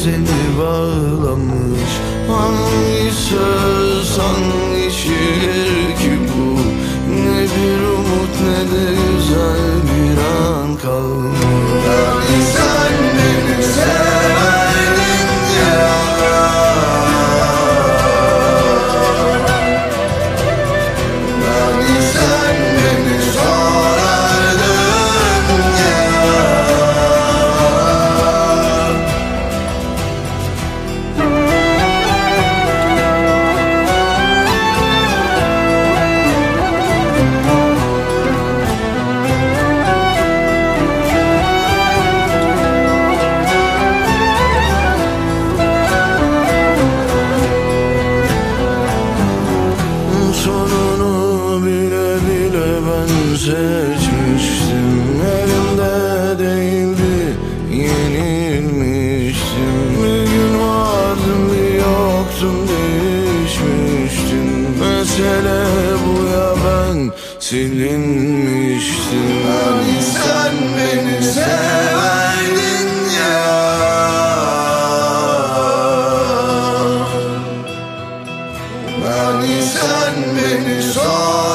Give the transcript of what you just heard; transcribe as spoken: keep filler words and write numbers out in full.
seni bağlamış. Hangi söz, hangi şiir ki bu? Ne bir umut ne de güzel bir an kalmış. Hani sen beni severdin ya, hani sen beni sorardın ya. Sonunu bile bile ben seçmiştim. Elimde değildi, yenilmiştim. Bir gün vardım, bir yoktum, değişmiştim. Mesele bu ya, ben silinmiştim. Hani sen beni severdin ya, hani sen beni sor.